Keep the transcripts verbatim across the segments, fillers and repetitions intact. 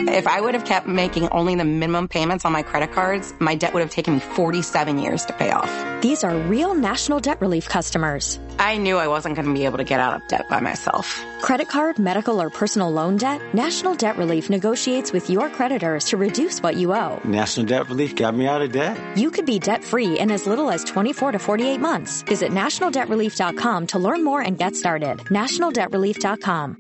If I would have kept making only the minimum payments on my credit cards, my debt would have taken me forty-seven years to pay off. These are real National Debt Relief customers. I knew I wasn't going to be able to get out of debt by myself. Credit card, medical, or personal loan debt? National Debt Relief negotiates with your creditors to reduce what you owe. National Debt Relief got me out of debt. You could be debt-free in as little as twenty-four to forty-eight months. Visit national debt relief dot com to learn more and get started. national debt relief dot com.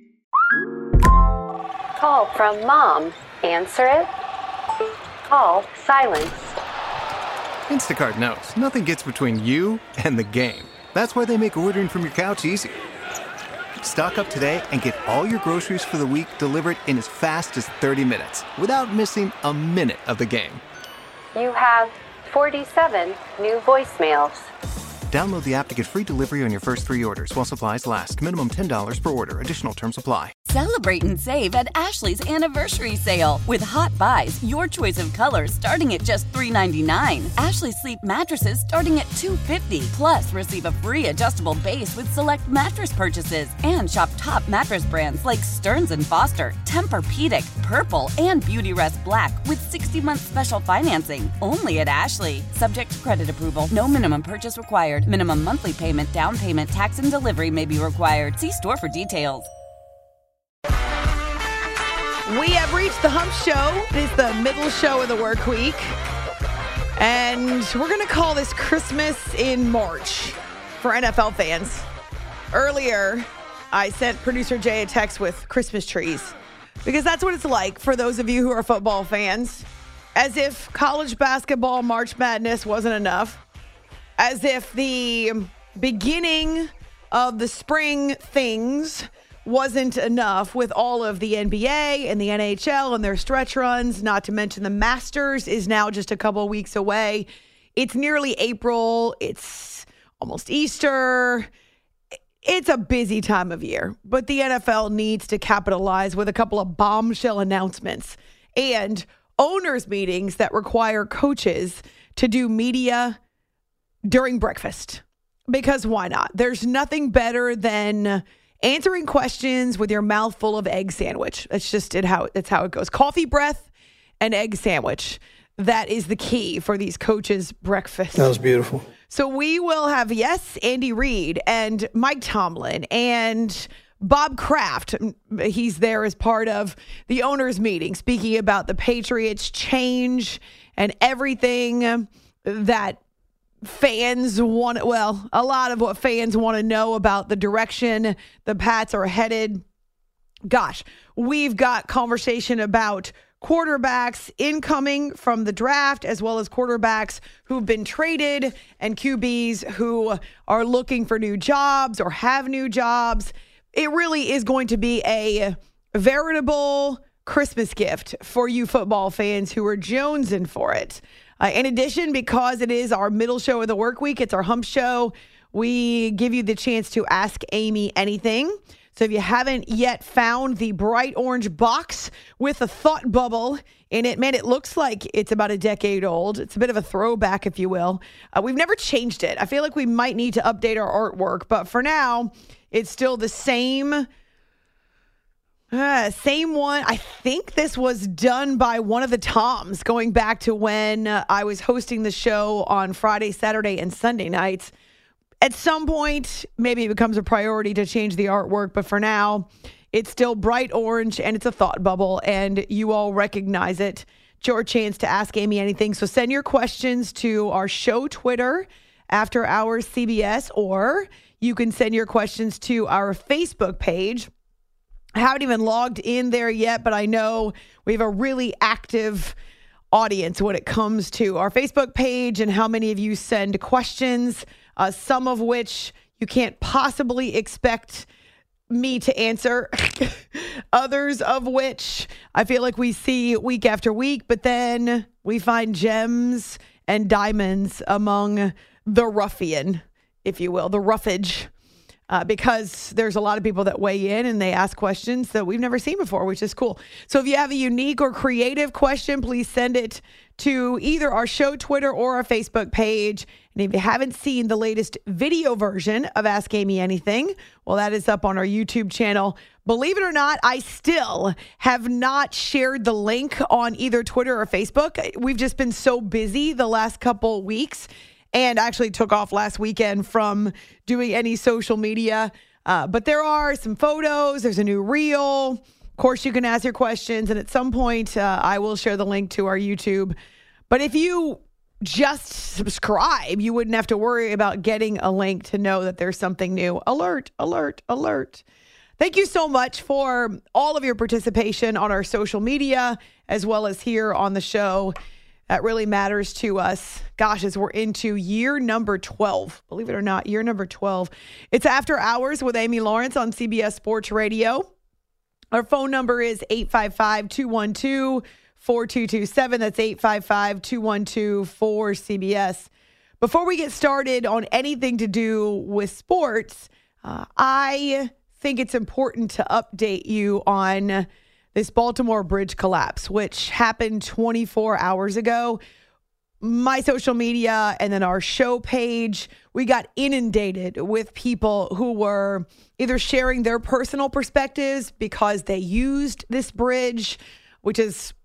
Call from mom. Answer it. Call silence. Instacart knows nothing gets between you and the game. That's why they make ordering from your couch easy. Stock up today and get all your groceries for the week delivered in as fast as thirty minutes without missing a minute of the game. You have forty-seven new voicemails. Download the app to get free delivery on your first three orders while supplies last. Minimum ten dollars per order. Additional terms apply. Celebrate and save at Ashley's Anniversary Sale. With Hot Buys, your choice of colors starting at just three ninety-nine. Ashley Sleep mattresses starting at two fifty. Plus, receive a free adjustable base with select mattress purchases. And shop top mattress brands like Stearns and Foster, Tempur-Pedic, Purple, and Beautyrest Black with sixty month special financing. Only at Ashley. Subject to credit approval. No minimum purchase required. Minimum monthly payment, down payment, tax, and delivery may be required. See store for details. We have reached the hump show. It is the middle show of the work week. And we're going to call this Christmas in March for N F L fans. Earlier, I sent producer Jay a text with Christmas trees because that's what it's like for those of you who are football fans. As if college basketball March Madness wasn't enough. As if the beginning of the spring things wasn't enough with all of the N B A and the N H L and their stretch runs, not to mention the Masters is now just a couple of weeks away. It's nearly April. It's almost Easter. It's a busy time of year, but the N F L needs to capitalize with a couple of bombshell announcements and owners' meetings that require coaches to do media during breakfast. Because why not? There's nothing better than answering questions with your mouth full of egg sandwich. That's just it how that's how it goes. Coffee breath and egg sandwich. That is the key for these coaches' breakfast. That was beautiful. So we will have, yes, Andy Reid and Mike Tomlin and Bob Kraft. He's there as part of the owners' meeting, speaking about the Patriots' change and everything that fans want, well, a lot of what fans want to know about the direction the Pats are headed. Gosh, we've got conversation about quarterbacks incoming from the draft, as well as quarterbacks who've been traded and Q Bs who are looking for new jobs or have new jobs. It really is going to be a veritable Christmas gift for you football fans who are jonesing for it. Uh, in addition, because it is our middle show of the work week, it's our hump show, we give you the chance to ask Amy anything. So if you haven't yet found the bright orange box with a thought bubble in it, man, it looks like it's about a decade old. It's a bit of a throwback, if you will. Uh, we've never changed it. I feel like we might need to update our artwork, but for now, it's still the same Uh, same one. I think this was done by one of the Toms going back to when uh, I was hosting the show on Friday, Saturday, and Sunday nights. At some point, maybe it becomes a priority to change the artwork, but for now, it's still bright orange and it's a thought bubble, and you all recognize it. It's your chance to ask Amy anything. So send your questions to our show Twitter, After Hours C B S, or you can send your questions to our Facebook page. I haven't even logged in there yet, but I know we have a really active audience when it comes to our Facebook page and how many of you send questions, uh, some of which you can't possibly expect me to answer, others of which I feel like we see week after week, but then we find gems and diamonds among the ruffian, if you will, the roughage. Uh, because there's a lot of people that weigh in and they ask questions that we've never seen before, which is cool. So if you have a unique or creative question, please send it to either our show Twitter or our Facebook page. And if you haven't seen the latest video version of Ask Amy Anything, well, that is up on our YouTube channel. Believe it or not, I still have not shared the link on either Twitter or Facebook. We've just been so busy the last couple weeks, and actually took off last weekend from doing any social media. Uh, but there are some photos. There's a new reel. Of course, you can ask your questions, and at some point, uh, I will share the link to our YouTube. But if you just subscribe, you wouldn't have to worry about getting a link to know that there's something new. Alert, alert, alert. Thank you so much for all of your participation on our social media, as well as here on the show. That really matters to us. Gosh, as we're into year number twelve, believe it or not, year number twelve. It's After Hours with Amy Lawrence on C B S Sports Radio. Our phone number is eight five five, two one two, four two two seven. That's eight five five, two one two, four C B S. Before we get started on anything to do with sports, uh, I think it's important to update you on this Baltimore bridge collapse, which happened twenty-four hours ago. My social media and then our show page, we got inundated with people who were either sharing their personal perspectives because they used this bridge, which is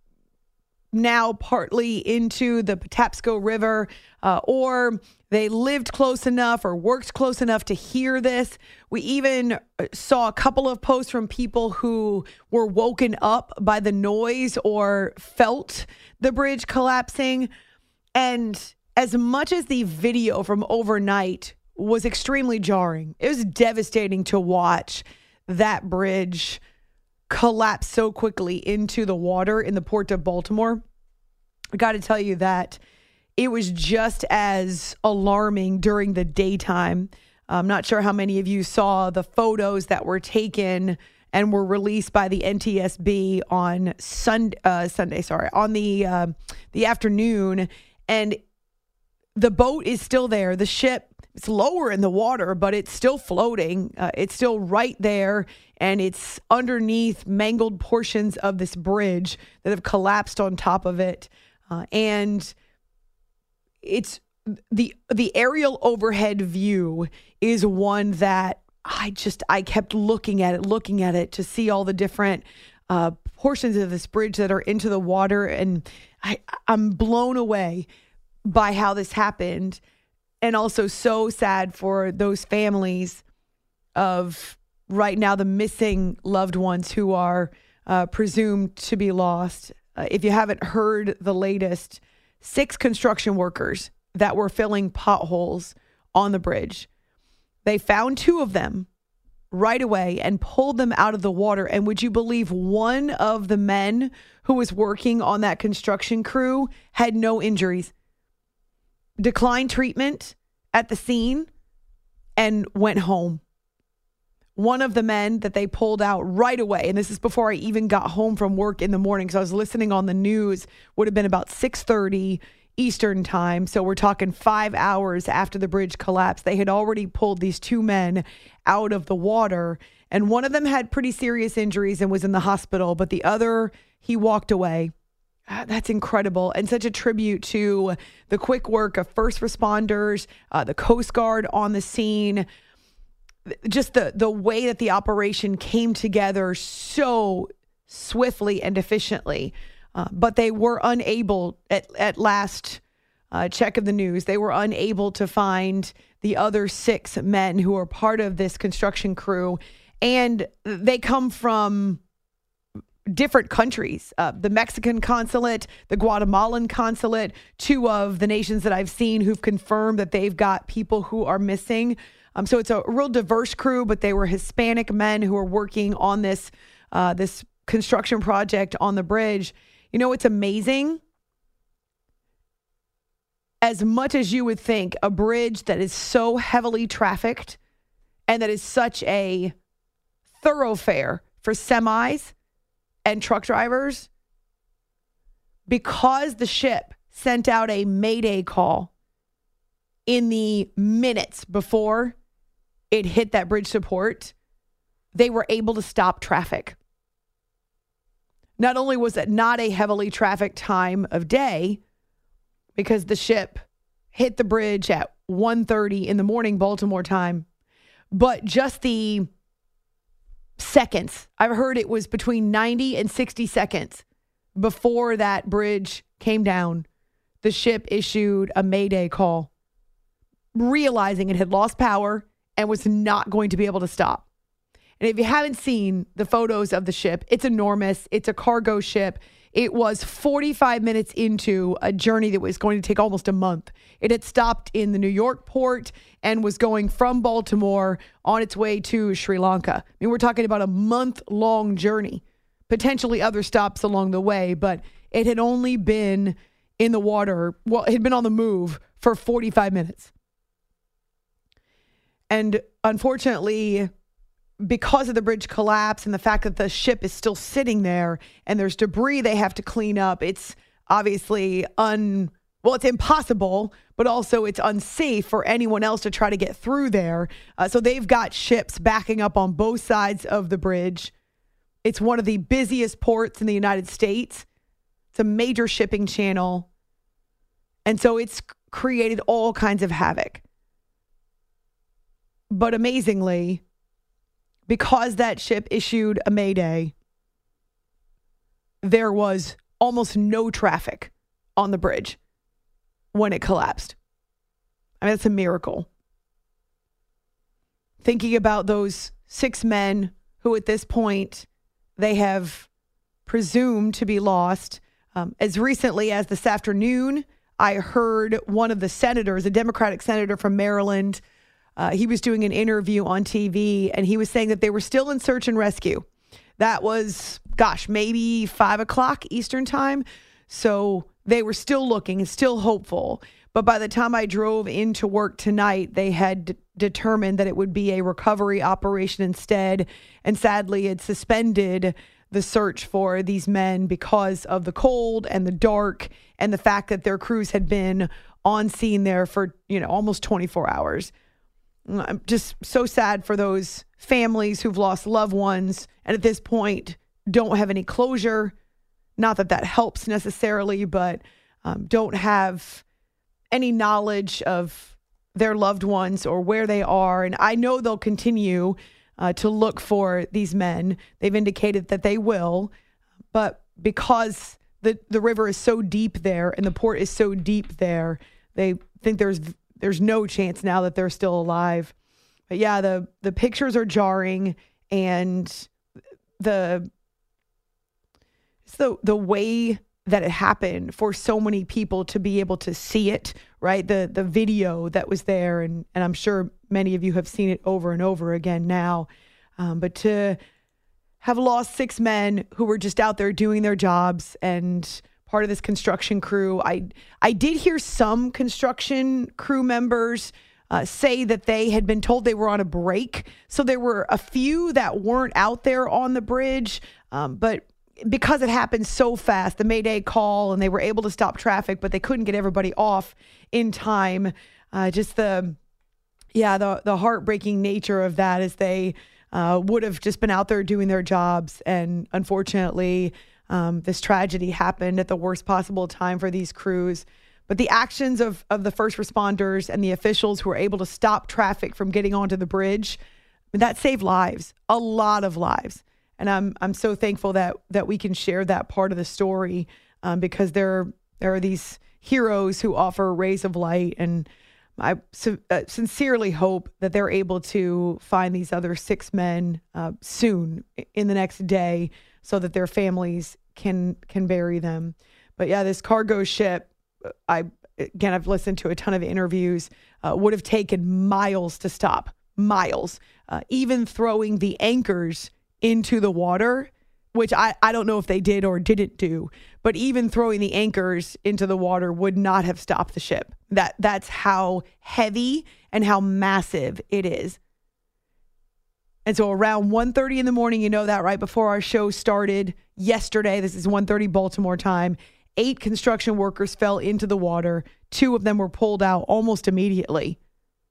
now partly into the Patapsco River, uh, or they lived close enough or worked close enough to hear this. We even saw a couple of posts from people who were woken up by the noise or felt the bridge collapsing. And as much as the video from overnight was extremely jarring, it was devastating to watch that bridge collapse so quickly into the water in the Port of Baltimore. I got to tell you that it was just as alarming during the daytime. I'm not sure how many of you saw the photos that were taken and were released by the N T S B on Sunday, uh, Sunday, sorry, on the uh, the afternoon. And the boat is still there. The ship, it's lower in the water, but it's still floating. Uh, it's still right there, and it's underneath mangled portions of this bridge that have collapsed on top of it. Uh, and it's the the aerial overhead view is one that I just I kept looking at it, looking at it to see all the different uh, portions of this bridge that are into the water, and I I'm blown away by how this happened, and also so sad for those families of right now the missing loved ones who are uh, presumed to be lost. Uh, if you haven't heard the latest, six construction workers that were filling potholes on the bridge. They found two of them right away and pulled them out of the water. And would you believe one of the men who was working on that construction crew had no injuries, declined treatment at the scene, and went home. One of the men that they pulled out right away, and this is before I even got home from work in the morning, so I was listening on the news, would have been about six thirty Eastern time. So we're talking five hours after the bridge collapsed. They had already pulled these two men out of the water, and one of them had pretty serious injuries and was in the hospital, but the other, he walked away. That's incredible, and such a tribute to the quick work of first responders, uh, the Coast Guard on the scene, just the the way that the operation came together so swiftly and efficiently. Uh, but they were unable, at, at last uh, check of the news, they were unable to find the other six men who are part of this construction crew. And they come from different countries, uh, the Mexican consulate, the Guatemalan consulate, two of the nations that I've seen who've confirmed that they've got people who are missing. Um, so it's a real diverse crew, but they were Hispanic men who are working on this uh, this construction project on the bridge. You know, it's amazing. As much as you would think a bridge that is so heavily trafficked and that is such a thoroughfare for semis and truck drivers, because the ship sent out a mayday call in the minutes before it hit that bridge support, they were able to stop traffic. Not only was it not a heavily trafficked time of day, because the ship hit the bridge at one thirty in the morning Baltimore time, but just the seconds. I've heard it was between ninety and sixty seconds before that bridge came down. The ship issued a mayday call, realizing it had lost power and was not going to be able to stop. And if you haven't seen the photos of the ship, it's enormous. It's a cargo ship. It was forty-five minutes into a journey that was going to take almost a month. It had stopped in the New York port and was going from Baltimore on its way to Sri Lanka. I mean, we're talking about a month-long journey, potentially other stops along the way, but it had only been in the water, well, it had been on the move for forty-five minutes. And unfortunately, because of the bridge collapse and the fact that the ship is still sitting there and there's debris they have to clean up, it's obviously un well, it's impossible, but also it's unsafe for anyone else to try to get through there. Uh, so they've got ships backing up on both sides of the bridge. It's one of the busiest ports in the United States. It's a major shipping channel. And so it's created all kinds of havoc. But amazingly, because that ship issued a mayday, there was almost no traffic on the bridge when it collapsed. I mean, that's a miracle. Thinking about those six men who at this point they have presumed to be lost. Um, as recently as this afternoon, I heard one of the senators, a Democratic senator from Maryland, Uh, he was doing an interview on T V, and he was saying that they were still in search and rescue. That was, gosh, maybe five o'clock Eastern time. So they were still looking and still hopeful. But by the time I drove into work tonight, they had d- determined that it would be a recovery operation instead. And sadly, it suspended the search for these men because of the cold and the dark and the fact that their crews had been on scene there for, you know, almost twenty-four hours. I'm just so sad for those families who've lost loved ones and at this point don't have any closure. Not that that helps necessarily, but um, don't have any knowledge of their loved ones or where they are. And I know they'll continue uh, to look for these men. They've indicated that they will, but because the, the river is so deep there and the port is so deep there, they think there's There's no chance now that they're still alive. But yeah, the, the pictures are jarring, and the it's the the way that it happened for so many people to be able to see it, right? The the video that was there, and, and I'm sure many of you have seen it over and over again now. Um, but to have lost six men who were just out there doing their jobs and part of this construction crew. I I did hear some construction crew members uh, say that they had been told they were on a break. So there were a few that weren't out there on the bridge. Um, but because it happened so fast, the Mayday call, and they were able to stop traffic, but they couldn't get everybody off in time. Uh, just the, yeah, the, the heartbreaking nature of that is they uh, would have just been out there doing their jobs. And unfortunately, Um, this tragedy happened at the worst possible time for these crews. But the actions of, of the first responders and the officials who were able to stop traffic from getting onto the bridge, that saved lives, a lot of lives. And I'm I'm so thankful that that we can share that part of the story um, because there, there are these heroes who offer rays of light. And I so, uh, sincerely hope that they're able to find these other six men uh, soon in the next day, so that their families can can bury them. But yeah, this cargo ship, I again, I've listened to a ton of interviews, uh, would have taken miles to stop, miles. Uh, even throwing the anchors into the water, which I, I don't know if they did or didn't do, but even throwing the anchors into the water would not have stopped the ship. That That's how heavy and how massive it is. And so around one thirty in the morning, you know that right before our show started yesterday, this is one thirty Baltimore time, eight construction workers fell into the water. Two of them were pulled out almost immediately.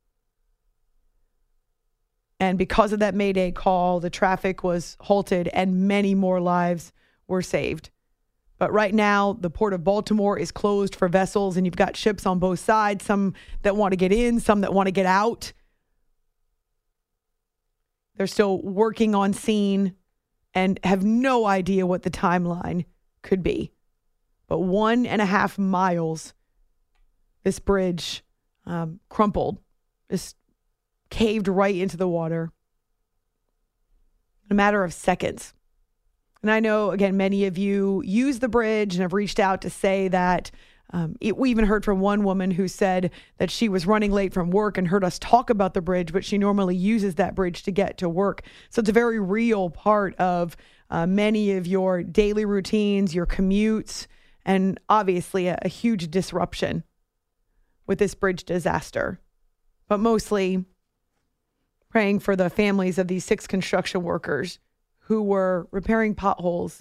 And because of that Mayday call, the traffic was halted and many more lives were saved. But right now, the Port of Baltimore is closed for vessels, and you've got ships on both sides, some that want to get in, some that want to get out. They're still working on scene and have no idea what the timeline could be. But one and a half miles, this bridge um, crumpled, just caved right into the water in a matter of seconds. And I know, again, many of you use the bridge and have reached out to say that um, it, we even heard from one woman who said that she was running late from work and heard us talk about the bridge, but she normally uses that bridge to get to work. So it's a very real part of uh, many of your daily routines, your commutes, and obviously a, a huge disruption with this bridge disaster. But mostly praying for the families of these six construction workers who were repairing potholes.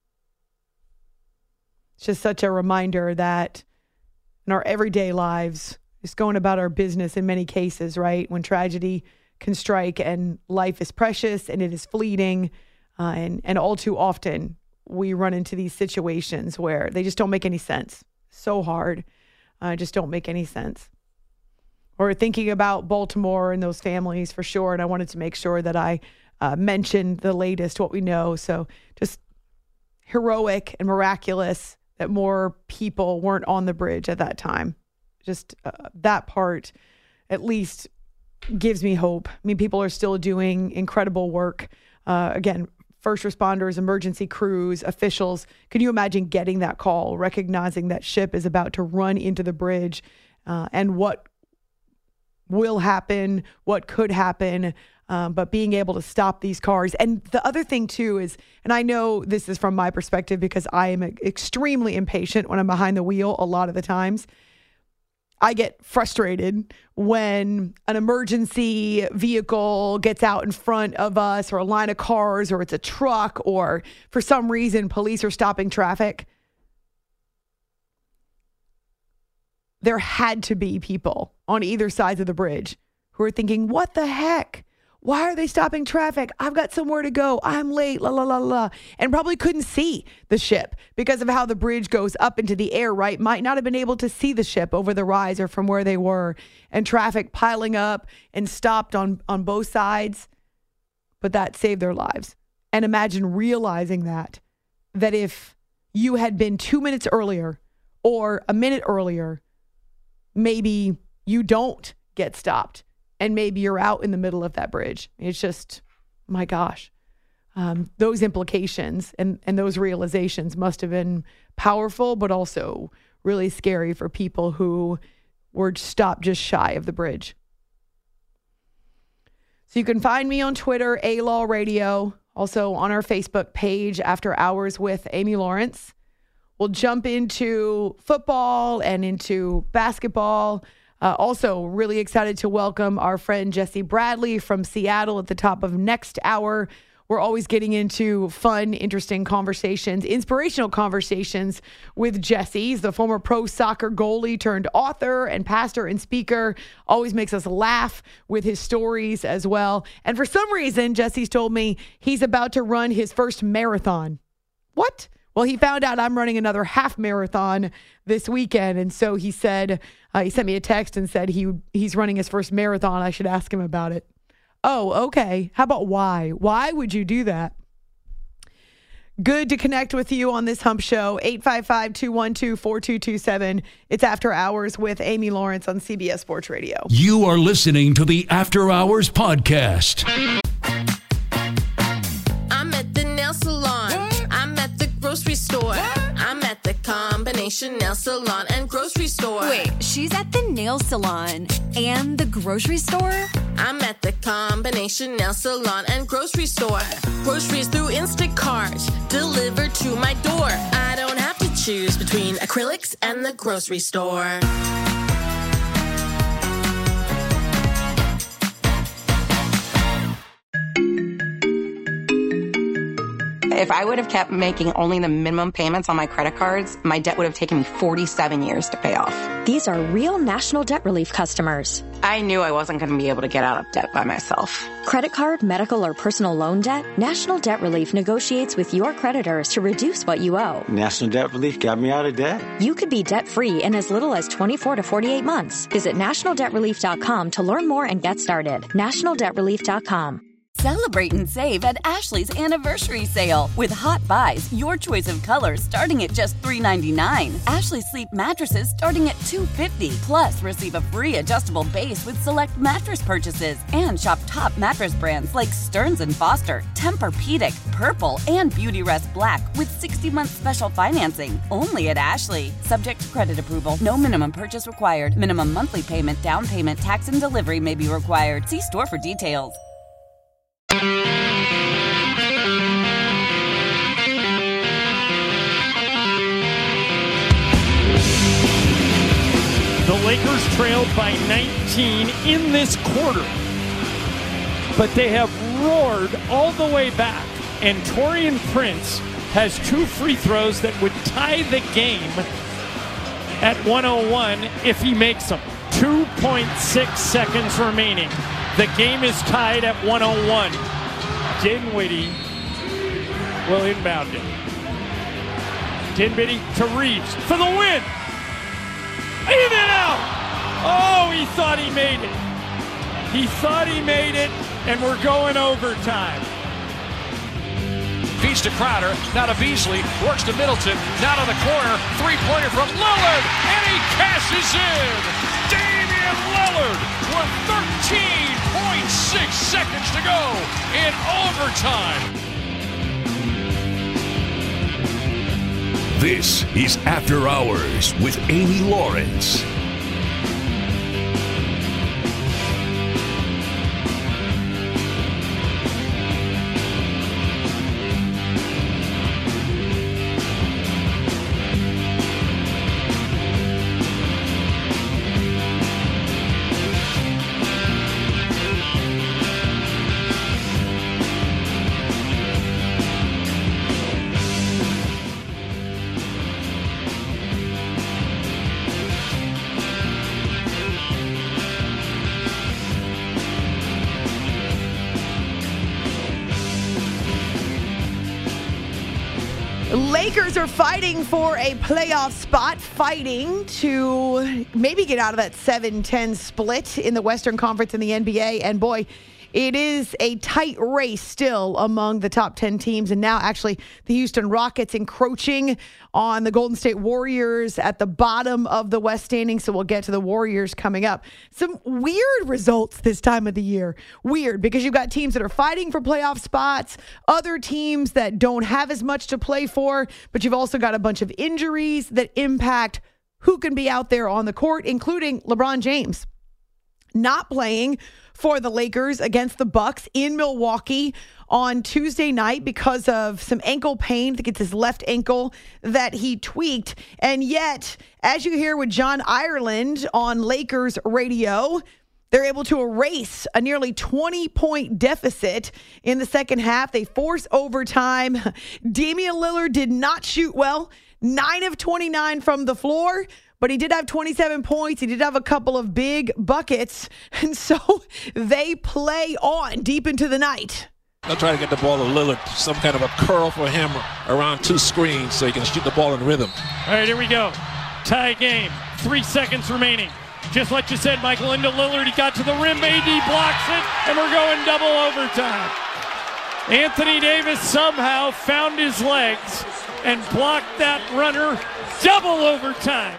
It's just such a reminder that in our everyday lives, just going about our business in many cases, right? When tragedy can strike and life is precious and it is fleeting, uh, and, and all too often we run into these situations where they just don't make any sense. So hard. Uh, just don't make any sense. Or thinking about Baltimore and those families for sure. And I wanted to make sure that I uh, mentioned the latest, what we know. So just heroic and miraculous that more people weren't on the bridge at that time. Just uh, that part at least gives me hope. I mean, people are still doing incredible work. Uh, again, first responders, emergency crews, officials. Can you imagine getting that call, recognizing that ship is about to run into the bridge, uh, and what will happen, what could happen, um, but being able to stop these cars. And the other thing too is, and I know this is from my perspective because I am extremely impatient when I'm behind the wheel a lot of the times. I get frustrated when an emergency vehicle gets out in front of us, or a line of cars, or it's a truck, or for some reason police are stopping traffic. There had to be people on either side of the bridge who are thinking, what the heck? Why are they stopping traffic? I've got somewhere to go. I'm late, la, la, la, la. And probably couldn't see the ship because of how the bridge goes up into the air, right? Might not have been able to see the ship over the rise or from where they were, and traffic piling up and stopped on, on both sides. But that saved their lives. And imagine realizing that, that if you had been two minutes earlier or a minute earlier, maybe you don't get stopped. And maybe you're out in the middle of that bridge. It's just, my gosh, um, those implications and, and those realizations must have been powerful, but also really scary for people who were stopped just shy of the bridge. So you can find me on Twitter, A-Law Radio, also on our Facebook page, After Hours with Amy Lawrence. We'll jump into football and into basketball. Uh, also, really excited to welcome our friend Jesse Bradley from Seattle at the top of next hour. We're always getting into fun, interesting conversations, inspirational conversations with Jesse. He's the former pro soccer goalie turned author and pastor and speaker. Always makes us laugh with his stories as well. And for some reason, Jesse's told me he's about to run his first marathon. What? Well, he found out I'm running another half marathon this weekend. And so he said, uh, he sent me a text and said he he's running his first marathon. I should ask him about it. Oh, okay. How about why? Why would you do that? Good to connect with you on this Hump Show. eight five five, two one two, four two two seven. It's After Hours with Amy Lawrence on C B S Sports Radio. You are listening to the After Hours podcast. I'm at the nail salon. I'm at the grocery store. I'm at the combination nail salon and grocery store. Wait, she's at the nail salon and the grocery store? I'm at the combination nail salon and grocery store. Groceries through Instacart, delivered to my door. I don't have to choose between acrylics and the grocery store. If I would have kept making only the minimum payments on my credit cards, my debt would have taken me forty-seven years to pay off. These are real National Debt Relief customers. I knew I wasn't going to be able to get out of debt by myself. Credit card, medical, or personal loan debt? National Debt Relief negotiates with your creditors to reduce what you owe. National Debt Relief got me out of debt. You could be debt-free in as little as twenty-four to forty-eight months. Visit national debt relief dot com to learn more and get started. national debt relief dot com. Celebrate and save at Ashley's Anniversary Sale. With Hot Buys, your choice of colors starting at just three ninety-nine. Ashley Sleep mattresses starting at two fifty. Plus, receive a free adjustable base with select mattress purchases. And shop top mattress brands like Stearns and Foster, Tempur-Pedic, Purple, and Beautyrest Black with sixty-month special financing. Only at Ashley. Subject to credit approval. No minimum purchase required. Minimum monthly payment, down payment, tax, and delivery may be required. See store for details. The Lakers trailed by nineteen in this quarter, but they have roared all the way back, and Taurean Prince has two free throws that would tie the game at one oh one if he makes them. two point six seconds remaining. The game is tied at one oh one. Dinwiddie will inbound it. Dinwiddie to Reeves for the win. In and out. Oh, he thought he made it. He thought he made it, and we're going overtime. Feeds to Crowder, now to Beasley, works to Middleton, now to the corner, three-pointer from Lillard, and he cashes in. Damian Lillard with thirteen point six seconds to go in overtime. This is After Hours with Amy Lawrence. Lakers are fighting for a playoff spot, fighting to maybe get out of that seven ten split in the Western Conference in the N B A. And boy, it is a tight race still among the top ten teams. And now actually the Houston Rockets encroaching on the Golden State Warriors at the bottom of the West standing. So we'll get to the Warriors coming up. Some weird results this time of the year. Weird because you've got teams that are fighting for playoff spots, other teams that don't have as much to play for, but you've also got a bunch of injuries that impact who can be out there on the court, including LeBron James not playing for the Lakers against the Bucks in Milwaukee on Tuesday night because of some ankle pain. I think it's his left ankle that he tweaked. And yet, as you hear with John Ireland on Lakers radio, they're able to erase a nearly twenty-point deficit in the second half. They force overtime. Damian Lillard did not shoot well. nine of twenty-nine from the floor. But he did have twenty-seven points. He did have a couple of big buckets. And so they play on deep into the night. They'll try to get the ball to Lillard, some kind of a curl for him around two screens so he can shoot the ball in rhythm. All right, here we go. Tie game. Three seconds remaining. Just like you said, Michael, into Lillard. He got to the rim. A D blocks it, and we're going double overtime. Anthony Davis somehow found his legs and blocked that runner. Double overtime.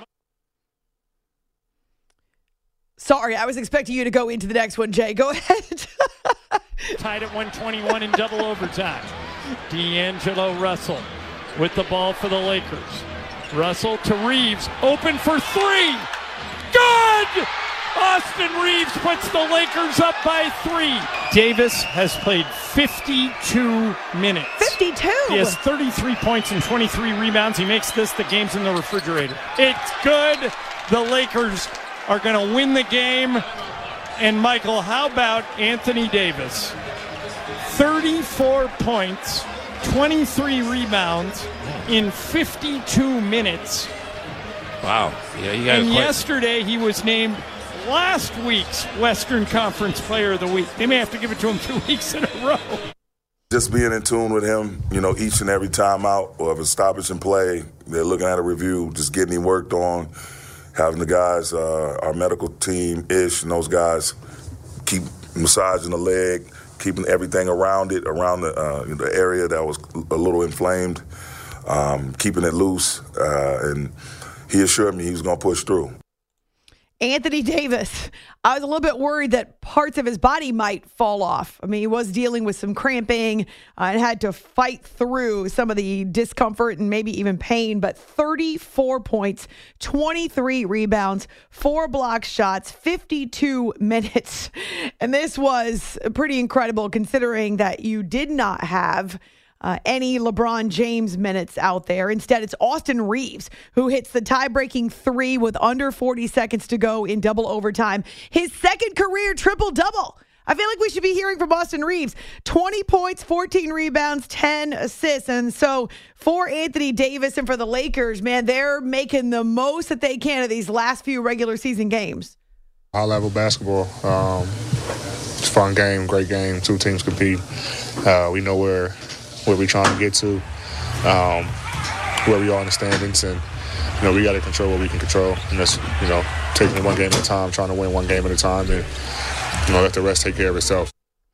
Sorry, I was expecting you to go into the next one, Jay. Go ahead. Tied at one twenty-one in double overtime. D'Angelo Russell with the ball for the Lakers. Russell to Reeves. Open for three. Good! Austin Reeves puts the Lakers up by three. Davis has played fifty-two minutes. fifty-two? He has thirty-three points and twenty-three rebounds. He makes this the game's in the refrigerator. It's good. The Lakers are going to win the game. And, Michael, how about Anthony Davis? thirty-four points, twenty-three rebounds in fifty-two minutes. Wow. Yeah, you got And quite... yesterday he was named last week's Western Conference Player of the Week. They may have to give it to him two weeks in a row. Just being in tune with him, you know, each and every time out or if it's stoppage and play, they're looking at a review, just getting him worked on. Having the guys, uh, our medical team, Ish, and those guys keep massaging the leg, keeping everything around it, around the, uh, the area that was a little inflamed, um, keeping it loose, uh, and he assured me he was going to push through. Anthony Davis, I was a little bit worried that parts of his body might fall off. I mean, he was dealing with some cramping uh, and had to fight through some of the discomfort and maybe even pain, but thirty-four points, twenty-three rebounds, four block shots, fifty-two minutes. And this was pretty incredible considering that you did not have Uh, any LeBron James minutes out there. Instead, it's Austin Reeves who hits the tie-breaking three with under forty seconds to go in double overtime. His second career triple-double. I feel like we should be hearing from Austin Reeves. twenty points, fourteen rebounds, ten assists. And so for Anthony Davis and for the Lakers, man, they're making the most that they can of these last few regular season games. High-level basketball. Um, it's a fun game, great game. Two teams compete. Uh, we know where where we're trying to get to, um, where we are in the standings, and you know we got to control what we can control, and that's you know taking it one game at a time, trying to win one game at a time, and you know let the rest take care of itself.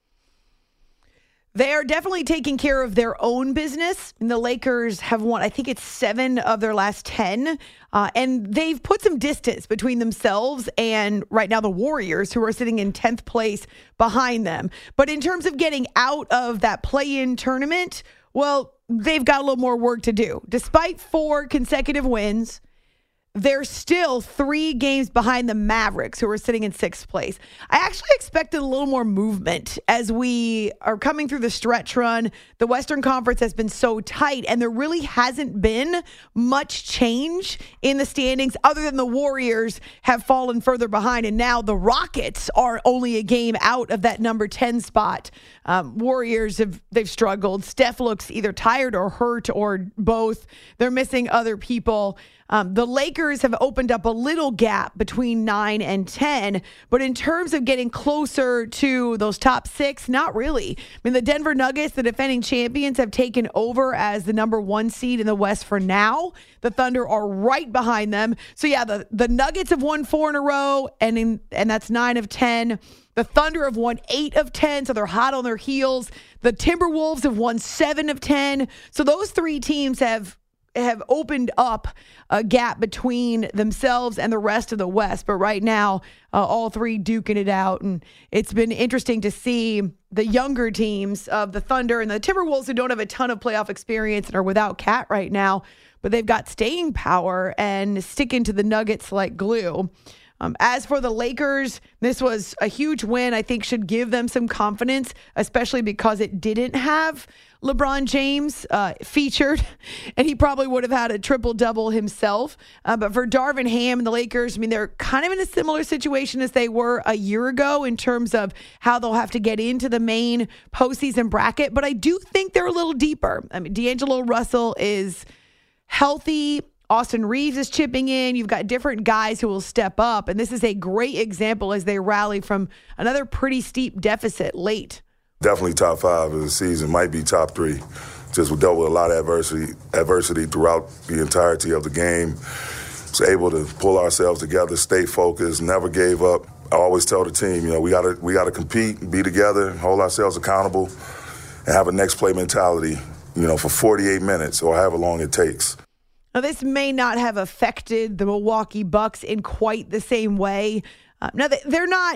They are definitely taking care of their own business. And the Lakers have won, I think it's seven of their last ten. Uh, and they've put some distance between themselves and right now the Warriors, who are sitting in tenth place behind them. But in terms of getting out of that play-in tournament, well, they've got a little more work to do. Despite four consecutive wins, they're still three games behind the Mavericks, who are sitting in sixth place. I actually expected a little more movement as we are coming through the stretch run. The Western Conference has been so tight, and there really hasn't been much change in the standings other than the Warriors have fallen further behind, and now the Rockets are only a game out of that number ten spot. Um, Warriors, have they've struggled. Steph looks either tired or hurt or both. They're missing other people. Um, the Lakers have opened up a little gap between nine and ten, but in terms of getting closer to those top six, not really. I mean, the Denver Nuggets, the defending champions, have taken over as the number one seed in the West for now. The Thunder are right behind them. So yeah, the, the Nuggets have won four in a row, and in, and that's nine of ten. The Thunder have won eight of ten, so they're hot on their heels. The Timberwolves have won seven of ten. So those three teams have have opened up a gap between themselves and the rest of the West. But right now, uh, all three duking it out. And it's been interesting to see the younger teams of the Thunder and the Timberwolves, who don't have a ton of playoff experience and are without Cat right now, but they've got staying power and sticking to the Nuggets like glue. Um, as for the Lakers, this was a huge win. I think should give them some confidence, especially because it didn't have LeBron James uh, featured, and he probably would have had a triple-double himself. Uh, but for Darvin Ham and the Lakers, I mean, they're kind of in a similar situation as they were a year ago in terms of how they'll have to get into the main postseason bracket. But I do think they're a little deeper. I mean, D'Angelo Russell is healthy. Austin Reeves is chipping in. You've got different guys who will step up. And this is a great example as they rally from another pretty steep deficit late. Definitely top five of the season, might be top three. Just we dealt with a lot of adversity adversity throughout the entirety of the game. Was able to pull ourselves together, stay focused, never gave up. I always tell the team, you know, we gotta we gotta compete, be together, hold ourselves accountable, and have a next play mentality, you know, for forty-eight minutes or however long it takes. Now, this may not have affected the Milwaukee Bucks in quite the same way. Uh, now, they're not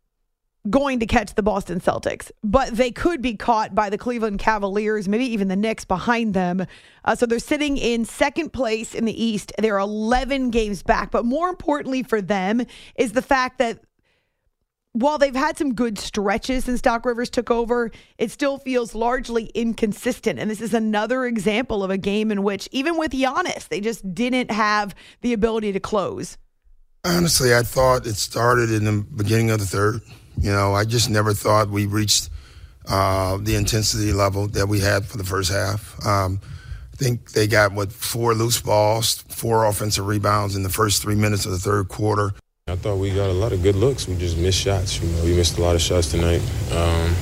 going to catch the Boston Celtics, but they could be caught by the Cleveland Cavaliers, maybe even the Knicks behind them. Uh, so they're sitting in second place in the East. They're eleven games back. But more importantly for them is the fact that while they've had some good stretches since Doc Rivers took over, it still feels largely inconsistent. And this is another example of a game in which, even with Giannis, they just didn't have the ability to close. Honestly, I thought it started in the beginning of the third. You know, I just never thought we reached uh, the intensity level that we had for the first half. Um, I think they got, what, four loose balls, four offensive rebounds in the first three minutes of the third quarter. I thought we got a lot of good looks. We just missed shots. You know, we missed a lot of shots tonight, um,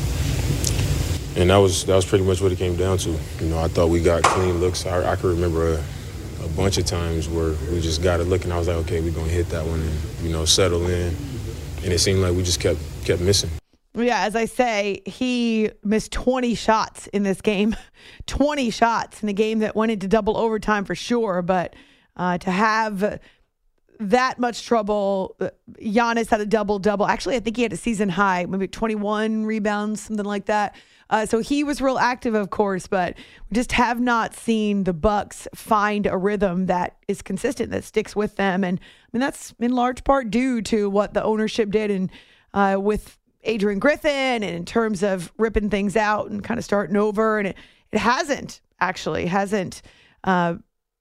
and that was that was pretty much what it came down to. You know, I thought we got clean looks. I, I can remember a, a bunch of times where we just got it looking. I was like, okay, we're gonna hit that one and you know settle in, and it seemed like we just kept kept missing. Yeah, as I say, he missed twenty shots in this game. twenty shots in a game that went into double overtime for sure. But uh, to have that much trouble, Giannis had a double-double. Actually, I think he had a season high, maybe twenty-one rebounds, something like that. Uh, so he was real active, of course, but we just have not seen the Bucks find a rhythm that is consistent, that sticks with them. And I mean, that's in large part due to what the ownership did and uh, with Adrian Griffin and in terms of ripping things out and kind of starting over. And it, it hasn't actually, hasn't, uh,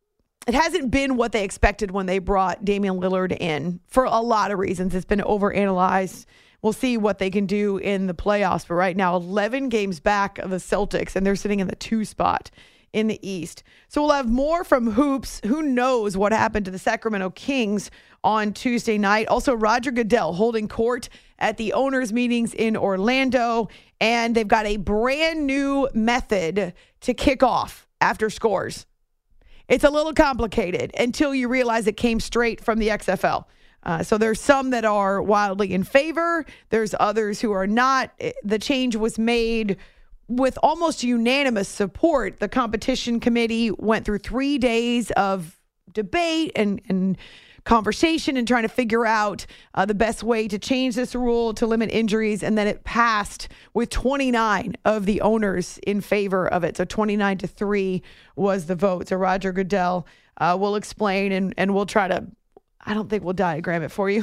it hasn't been what they expected when they brought Damian Lillard in for a lot of reasons. It's been overanalyzed. We'll see what they can do in the playoffs. But right now, eleven games back of the Celtics, and they're sitting in the two spot in the East. So we'll have more from Hoops. Who knows what happened to the Sacramento Kings on Tuesday night. Also, Roger Goodell holding court at the owners' meetings in Orlando. And they've got a brand new method to kick off after scores. It's a little complicated until you realize it came straight from the X F L. Uh, so there's some that are wildly in favor. There's others who are not. The change was made with almost unanimous support. The competition committee went through three days of debate and, and conversation and trying to figure out uh, the best way to change this rule to limit injuries. And then it passed with twenty-nine of the owners in favor of it. So twenty-nine to three was the vote. So Roger Goodell uh, will explain and, and we'll try to, I don't think we'll diagram it for you,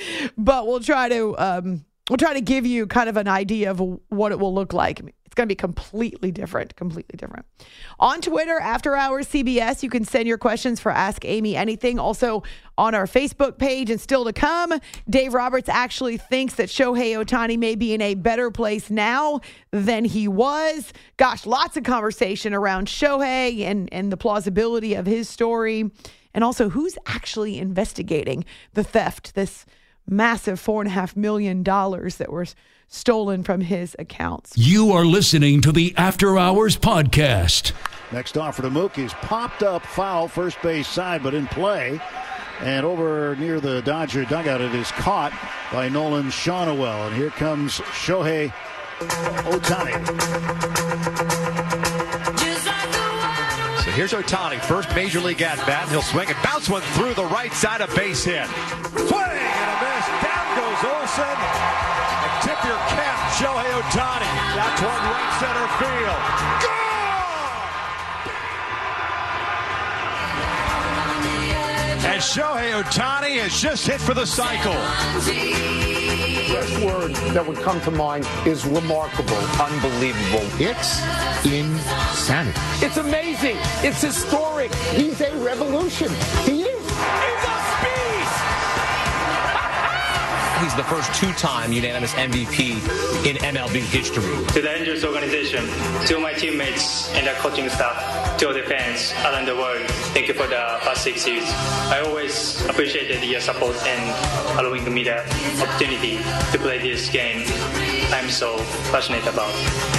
but we'll try to um, we'll try to give you kind of an idea of what it will look like. It's going to be completely different, completely different. On Twitter, After Hours C B S, you can send your questions for Ask Amy Anything. Also on our Facebook page, and still to come, Dave Roberts actually thinks that Shohei Ohtani may be in a better place now than he was. Gosh, lots of conversation around Shohei and, and the plausibility of his story. And also, who's actually investigating the theft, this massive four and a half million dollars that were stolen from his accounts. You are listening to the After Hours Podcast. Next offer to Mookie's popped up foul, first base side, but in play. And over near the Dodger dugout, it is caught by Nolan Shaunawell. And here comes Shohei Ohtani. So here's Ohtani, first major league at bat. He'll swing and bounce one through the right side, a base hit. Swing and a miss. Down goes Olsen. And tip your cap, Shohei Ohtani. Down toward right center field. Gone! And Shohei Ohtani has just hit for the cycle. The first word that would come to mind is remarkable. Unbelievable. It's insanity. It's amazing. It's historic. He's a revolution. He is. He's a beast. He's the first two-time unanimous M V P in M L B history. To the Angels organization, to my teammates and the coaching staff, to the fans around the world, thank you for the past six years. I always appreciated your support and allowing me the opportunity to play this game I'm so passionate about.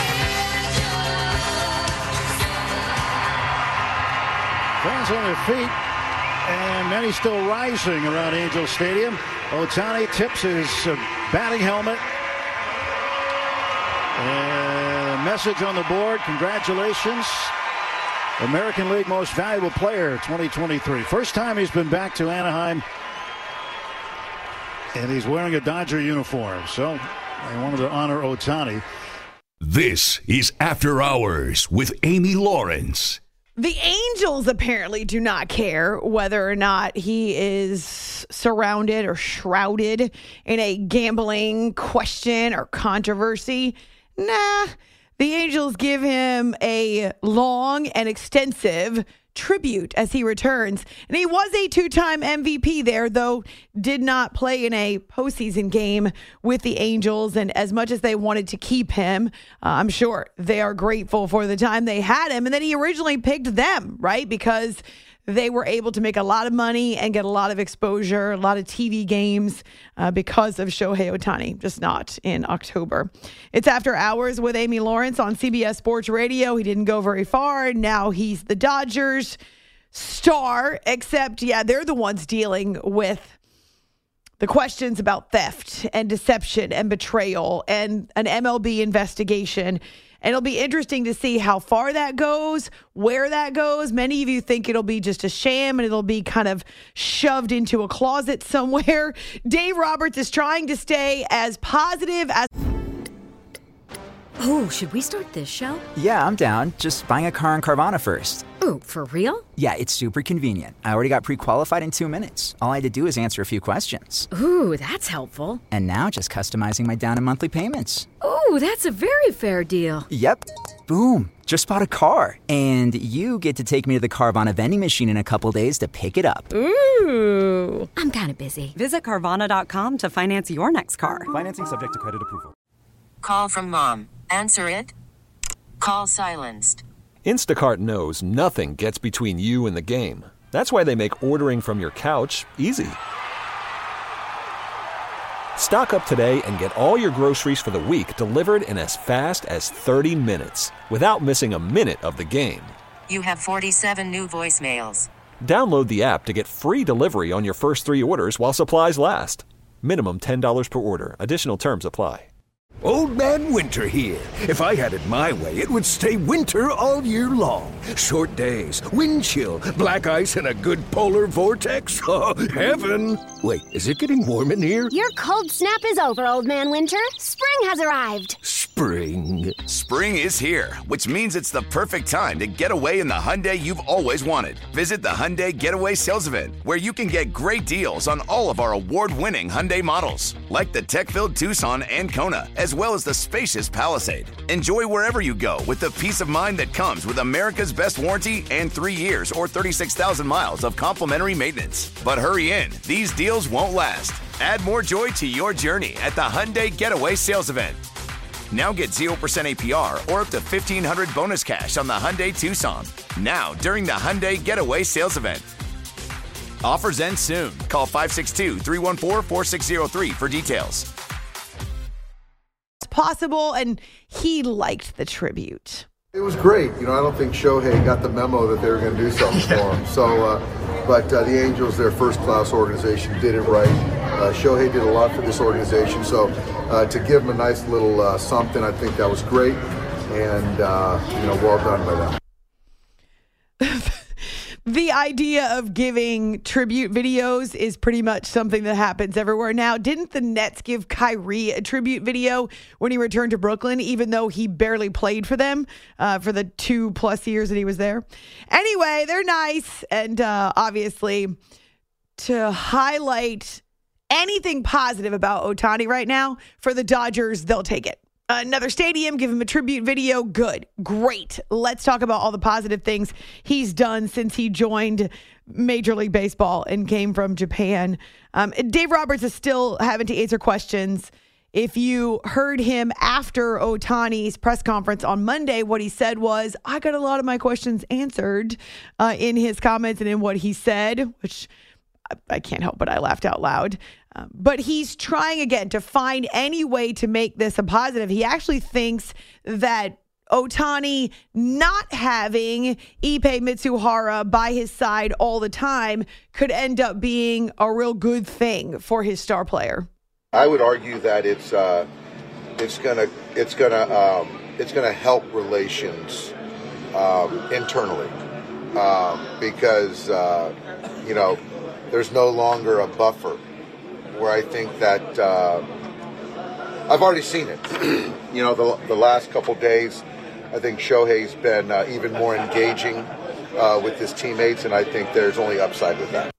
Fans on their feet, and many still rising around Angel Stadium. Ohtani tips his uh, batting helmet. And message on the board. Congratulations. American League Most Valuable Player twenty twenty-three. First time he's been back to Anaheim. And he's wearing a Dodger uniform. So I wanted to honor Ohtani. This is After Hours with Amy Lawrence. The Angels apparently do not care whether or not he is surrounded or shrouded in a gambling question or controversy. Nah, the Angels give him a long and extensive tribute as he returns. And he was a two-time M V P there, though did not play in a postseason game with the Angels. And as much as they wanted to keep him, uh, I'm sure they are grateful for the time they had him. And then he originally picked them, right? Because they were able to make a lot of money and get a lot of exposure, a lot of T V games uh, because of Shohei Ohtani, just not in October. It's After Hours with Amy Lawrence on C B S Sports Radio. He didn't go very far. Now he's the Dodgers star, except, yeah, they're the ones dealing with the questions about theft and deception and betrayal and an M L B investigation. And it'll be interesting to see how far that goes, where that goes. Many of you think it'll be just a sham and it'll be kind of shoved into a closet somewhere. Dave Roberts is trying to stay as positive as... Oh, should we start this show? Yeah, I'm down. Just buying a car on Carvana first. Ooh, for real? Yeah, it's super convenient. I already got pre-qualified in two minutes. All I had to do is answer a few questions. Ooh, that's helpful. And now just customizing my down and monthly payments. Ooh, that's a very fair deal. Yep. Boom. Just bought a car. And you get to take me to the Carvana vending machine in a couple days to pick it up. Ooh. I'm kind of busy. Visit Carvana dot com to finance your next car. Financing subject to credit approval. Call from mom. Answer it. Call silenced. Instacart knows nothing gets between you and the game. That's why they make ordering from your couch easy. Stock up today and get all your groceries for the week delivered in as fast as thirty minutes without missing a minute of the game. You have forty-seven new voicemails. Download the app to get free delivery on your first three orders while supplies last. Minimum ten dollars per order. Additional terms apply. Old Man Winter here. If I had it my way, it would stay winter all year long. Short days, wind chill, black ice, and a good polar vortex. Oh, heaven. Wait, is it getting warm in here? Your cold snap is over, Old Man Winter. Spring has arrived. Spring. Spring is here, which means it's the perfect time to get away in the Hyundai you've always wanted. Visit the Hyundai Getaway Sales Event, where you can get great deals on all of our award-winning Hyundai models, like the tech-filled Tucson and Kona, as well as the spacious Palisade. Enjoy wherever you go with the peace of mind that comes with America's best warranty and three years or thirty-six thousand miles of complimentary maintenance. But hurry in, these deals won't last. Add more joy to your journey at the Hyundai Getaway Sales Event. Now get zero percent A P R or up to fifteen hundred dollars bonus cash on the Hyundai Tucson. Now, during the Hyundai Getaway Sales Event. Offers end soon. Call five six two, three one four, four six zero three for details. Possible, and he liked the tribute. It was great. You know, I don't think Shohei got the memo that they were going to do something for him. So, uh, but uh, the Angels, their first-class organization, did it right. Uh, Shohei did a lot for this organization. So, uh, to give him a nice little uh, something, I think that was great. And, uh, you know, well done by them. The idea of giving tribute videos is pretty much something that happens everywhere now. Didn't the Nets give Kyrie a tribute video when he returned to Brooklyn, even though he barely played for them uh, for the two plus years that he was there? Anyway, they're nice. And uh, obviously, to highlight anything positive about Ohtani right now, for the Dodgers, they'll take it. Another stadium, give him a tribute video. Good. Great. Let's talk about all the positive things he's done since he joined Major League Baseball and came from Japan. Um, Dave Roberts is still having to answer questions. If you heard him after Ohtani's press conference on Monday, what he said was, I got a lot of my questions answered uh, in his comments and in what he said, which I can't help but I laughed out loud. Uh, but he's trying again to find any way to make this a positive. He actually thinks that Ohtani not having Ippei Mitsuhara by his side all the time could end up being a real good thing for his star player. I would argue that it's uh, it's gonna it's gonna um, it's gonna help relations um, internally um, because uh, you know there's no longer a buffer. Where I think that uh, I've already seen it. You know, the, the last couple days, I think Shohei's been uh, even more engaging uh, with his teammates, and I think there's only upside with that.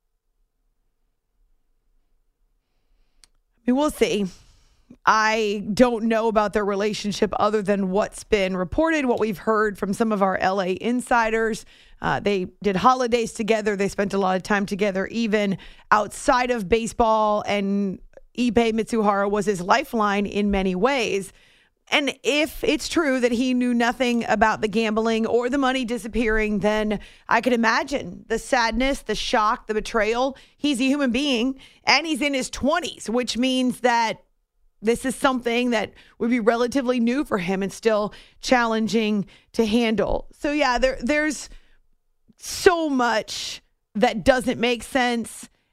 I mean, we'll see. I don't know about their relationship other than what's been reported, what we've heard from some of our L A insiders. Uh, they did holidays together. They spent a lot of time together, even outside of baseball. And Ippei Mitsuhara was his lifeline in many ways. And if it's true that he knew nothing about the gambling or the money disappearing, then I could imagine the sadness, the shock, the betrayal. He's a human being, and he's in his twenties, which means that this is something that would be relatively new for him and still challenging to handle. So, yeah, there, there's so much that doesn't make sense.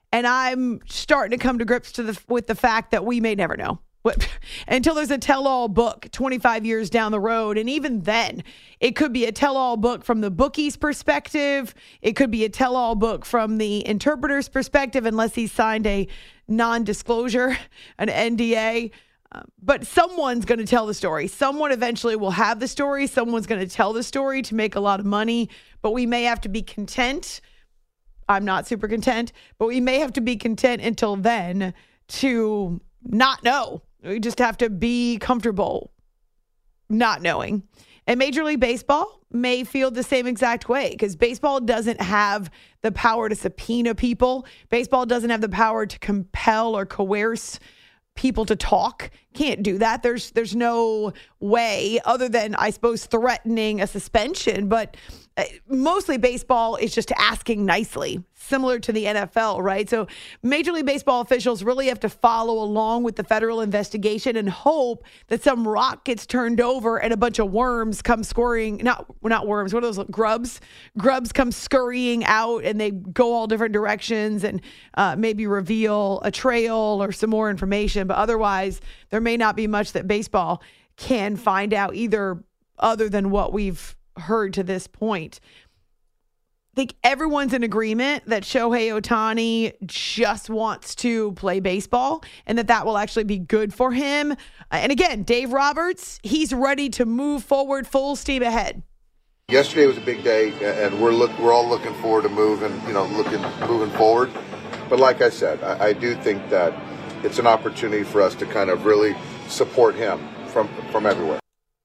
And I'm starting to come to grips to the with the fact that we may never know. Until there's a tell-all book twenty-five years down the road. And even then, it could be a tell-all book from the bookie's perspective. It could be a tell-all book from the interpreter's perspective, unless he signed a non-disclosure, an N D A. Uh, but someone's going to tell the story. Someone eventually will have the story. Someone's going to tell the story to make a lot of money. But we may have to be content. I'm not super content, but we may have to be content until then to not know. We just have to be comfortable not knowing. And Major League Baseball may feel the same exact way, because baseball doesn't have the power to subpoena people. Baseball doesn't have the power to compel or coerce people to talk. Can't do that. There's there's no way other than, I suppose, threatening a suspension. But mostly baseball is just asking nicely, similar to the N F L, right? So Major League Baseball officials really have to follow along with the federal investigation and hope that some rock gets turned over and a bunch of worms come scurrying, not not worms, what are those, grubs? Grubs come scurrying out and they go all different directions and uh, maybe reveal a trail or some more information. But otherwise, there may not be much that baseball can find out either, other than what we've heard to this point. I think everyone's in agreement that Shohei Ohtani just wants to play baseball and that that will actually be good for him. And again, Dave Roberts, he's ready to move forward full steam ahead. Yesterday was a big day, and we're look we're all looking forward to moving, you know, looking moving forward. But like I said, I, I do think that it's an opportunity for us to kind of really support him from from everywhere.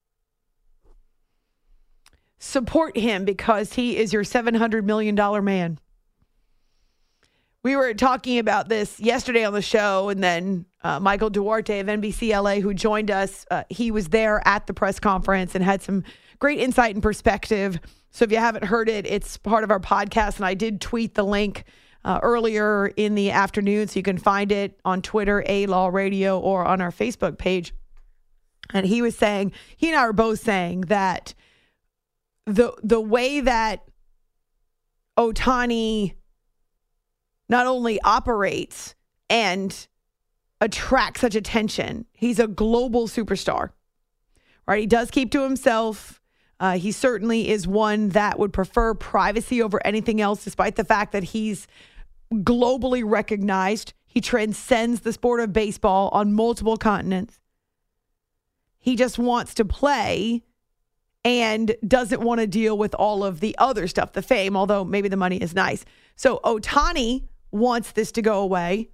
Support him because he is your seven hundred million dollars man. We were talking about this yesterday on the show, and then uh, Michael Duarte of N B C L A, who joined us, uh, he was there at the press conference and had some great insight and perspective. So if you haven't heard it, it's part of our podcast, and I did tweet the link uh, earlier in the afternoon, so you can find it on Twitter, A-Law Radio, or on our Facebook page. And he was saying, he and I were both saying that the the way that Ohtani not only operates and attracts such attention, he's a global superstar, right? He does keep to himself. Uh, he certainly is one that would prefer privacy over anything else, despite the fact that he's globally recognized. He transcends the sport of baseball on multiple continents. He just wants to play and doesn't want to deal with all of the other stuff, the fame, although maybe the money is nice. So Ohtani wants this to go away.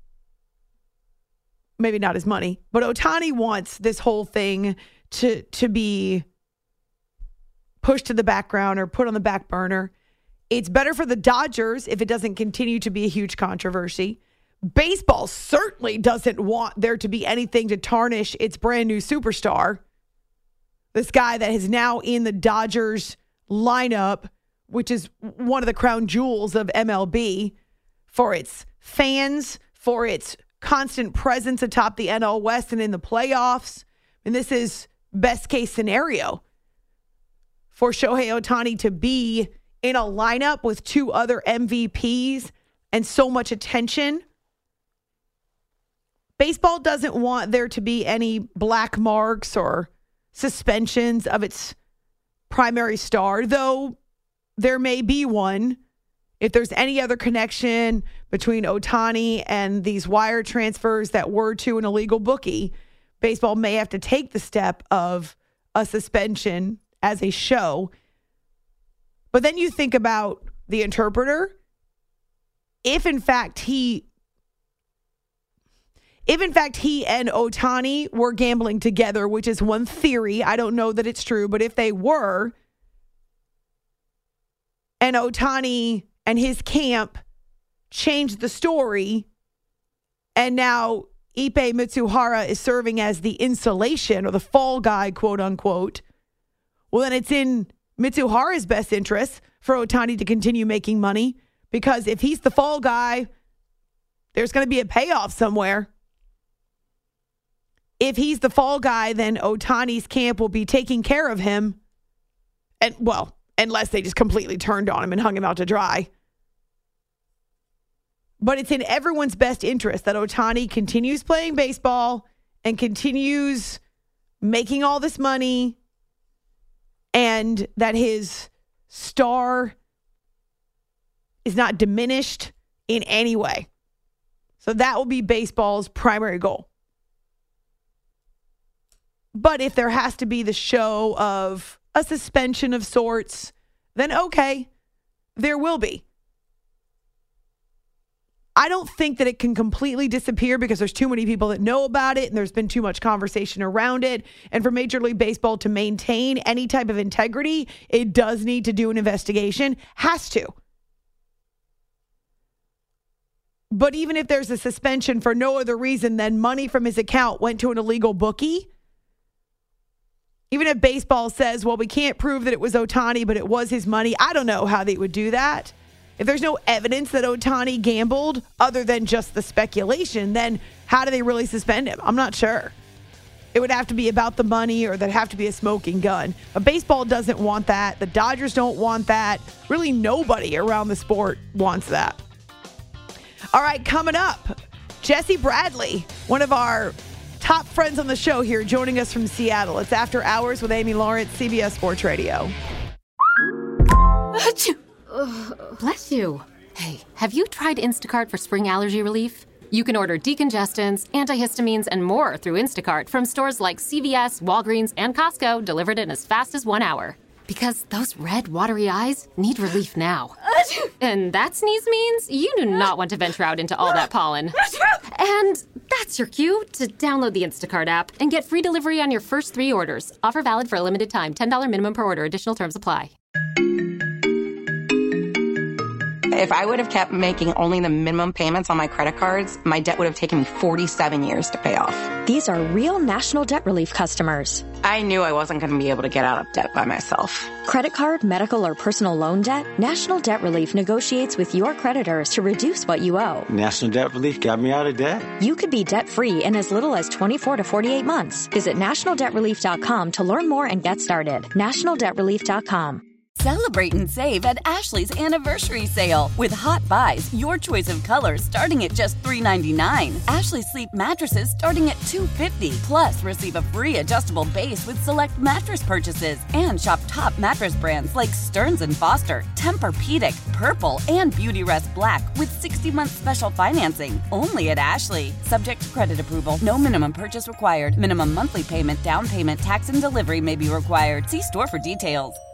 Maybe not his money, but Ohtani wants this whole thing to, to be pushed to the background or put on the back burner. It's better for the Dodgers if it doesn't continue to be a huge controversy. Baseball certainly doesn't want there to be anything to tarnish its brand new superstar. This guy that is now in the Dodgers lineup, which is one of the crown jewels of M L B, for its fans, for its constant presence atop the N L West and in the playoffs. And this is best case scenario for Shohei Ohtani to be in a lineup with two other M V Ps and so much attention. Baseball doesn't want there to be any black marks or suspensions of its primary star, though there may be one. If there's any other connection between Ohtani and these wire transfers that were to an illegal bookie, baseball may have to take the step of a suspension as a show. But then you think about the interpreter. If in fact he If, in fact, he and Ohtani were gambling together, which is one theory, I don't know that it's true, but if they were, and Ohtani and his camp changed the story, and now Ippei Mitsuhara is serving as the insulation or the fall guy, quote unquote, well, then it's in Mitsuhara's best interest for Ohtani to continue making money, because if he's the fall guy, there's going to be a payoff somewhere. If he's the fall guy, then Ohtani's camp will be taking care of him. And, well, unless they just completely turned on him and hung him out to dry. But it's in everyone's best interest that Ohtani continues playing baseball and continues making all this money, and that his star is not diminished in any way. So that will be baseball's primary goal. But if there has to be the show of a suspension of sorts, then okay, there will be. I don't think that it can completely disappear because there's too many people that know about it and there's been too much conversation around it. And for Major League Baseball to maintain any type of integrity, it does need to do an investigation. Has to. But even if there's a suspension for no other reason than money from his account went to an illegal bookie, even if baseball says, well, we can't prove that it was Ohtani, but it was his money, I don't know how they would do that. If there's no evidence that Ohtani gambled other than just the speculation, then how do they really suspend him? I'm not sure. It would have to be about the money or there'd have to be a smoking gun. But baseball doesn't want that. The Dodgers don't want that. Really nobody around the sport wants that. All right, coming up, Jesse Bradley, one of our top friends on the show here, joining us from Seattle. It's After Hours with Amy Lawrence, C B S Sports Radio. Bless you. Hey, have you tried Instacart for spring allergy relief? You can order decongestants, antihistamines, and more through Instacart from stores like C V S, Walgreens, and Costco, delivered in as fast as one hour. Because those red, watery eyes need relief now. And that sneeze means you do not want to venture out into all that pollen. And that's your cue to download the Instacart app and get free delivery on your first three orders. Offer valid for a limited time. ten dollars minimum per order. Additional terms apply. If I would have kept making only the minimum payments on my credit cards, my debt would have taken me forty-seven years to pay off. These are real National Debt Relief customers. I knew I wasn't going to be able to get out of debt by myself. Credit card, medical, or personal loan debt? National Debt Relief negotiates with your creditors to reduce what you owe. National Debt Relief got me out of debt. You could be debt-free in as little as twenty-four to forty-eight months. Visit national debt relief dot com to learn more and get started. national debt relief dot com. Celebrate and save at Ashley's Anniversary Sale. With Hot Buys, your choice of colors starting at just three ninety-nine. Ashley Sleep mattresses starting at two fifty. Plus, receive a free adjustable base with select mattress purchases. And shop top mattress brands like Stearns and Foster, Tempur-Pedic, Purple, and Beautyrest Black with sixty-month special financing. Only at Ashley. Subject to credit approval. No minimum purchase required. Minimum monthly payment, down payment, tax, and delivery may be required. See store for details.